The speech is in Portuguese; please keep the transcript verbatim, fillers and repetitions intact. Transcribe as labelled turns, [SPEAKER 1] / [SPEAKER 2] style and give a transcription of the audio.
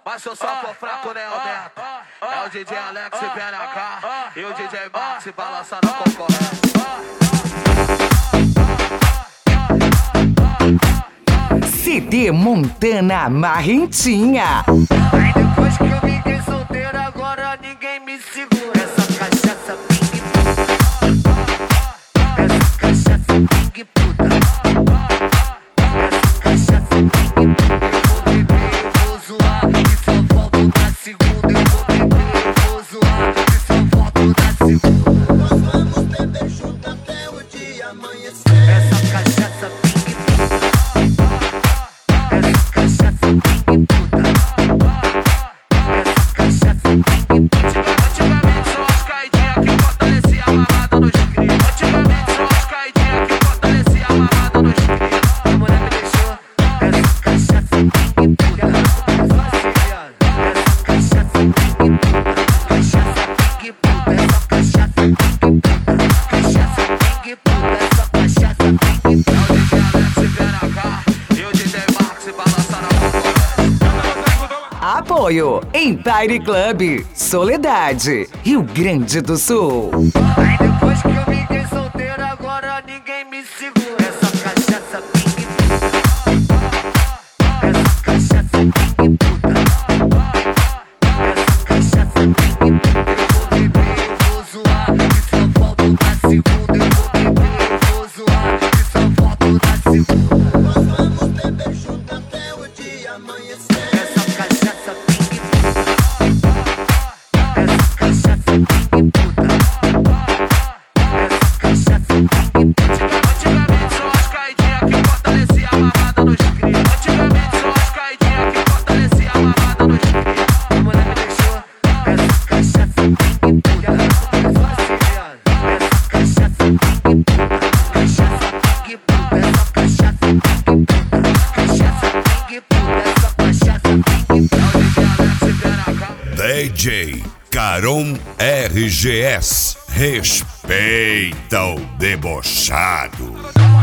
[SPEAKER 1] Mas se eu só for fraco, nem aumenta. É o D J Alex e P N H e o D J Max balançando a concorrência.
[SPEAKER 2] C D Montana Marrentinha.
[SPEAKER 1] Aí depois que eu fiquei solteiro, agora ninguém me segura. Essa cachaça ping puta. Essa cachaça ping puta. Essa cachaça ping puta. Eu vou beber, eu vou zoar e só volto na segunda. Eu vou beber, eu vou zoar e só volto na segunda.
[SPEAKER 3] Nós vamos beber junto até o dia amanhecer.
[SPEAKER 1] Essa cachaça ping puta. Essa cachaça ping puta. Essa cachaça ping puta. Antigamente só as caidinhas que fortalecia a mamada nos cria. Antigamente só as caidinhas que fortalecia a mamada nos cria. A mulher me deixou. Essa cachaça ping puta. Essa cachaça ping puta. Cachaça ping puta. Essa cachaça ping puta. Cachaça ping puta. Essa cachaça ping puta. E o D J Max balançando a concorrência.
[SPEAKER 2] Apoio Empire Club, Soledade, Rio Grande do Sul.
[SPEAKER 1] Aí depois que eu fiquei solteiro, agora ninguém me segura. Essa cachaça ping puta. Essa cachaça ping puta. Essa cachaça ping puta. Eu vou beber, eu vou zoar e só volto na segunda. Eu vou beber, eu vou zoar e só volto na segunda.
[SPEAKER 3] Nós vamos beber junto até o dia amanhecer.
[SPEAKER 1] Essa cachaça ping puta. Essa cachaça ping puta. Essa cachaça ping puta. Antigamente só as caidinhas que fortalecia a mamada nos cria. Antigamente só as caidinhas que fortalecia a mamada nos cria. A mulher me deixou. Essa cachaça ping puta. Essa cachaça ping puta. Cachaça ping puta. Essa cachaça ping puta. Cachaça ping puta. Essa cachaça ping puta.
[SPEAKER 4] D J Caron R G S. Respeita o debochado.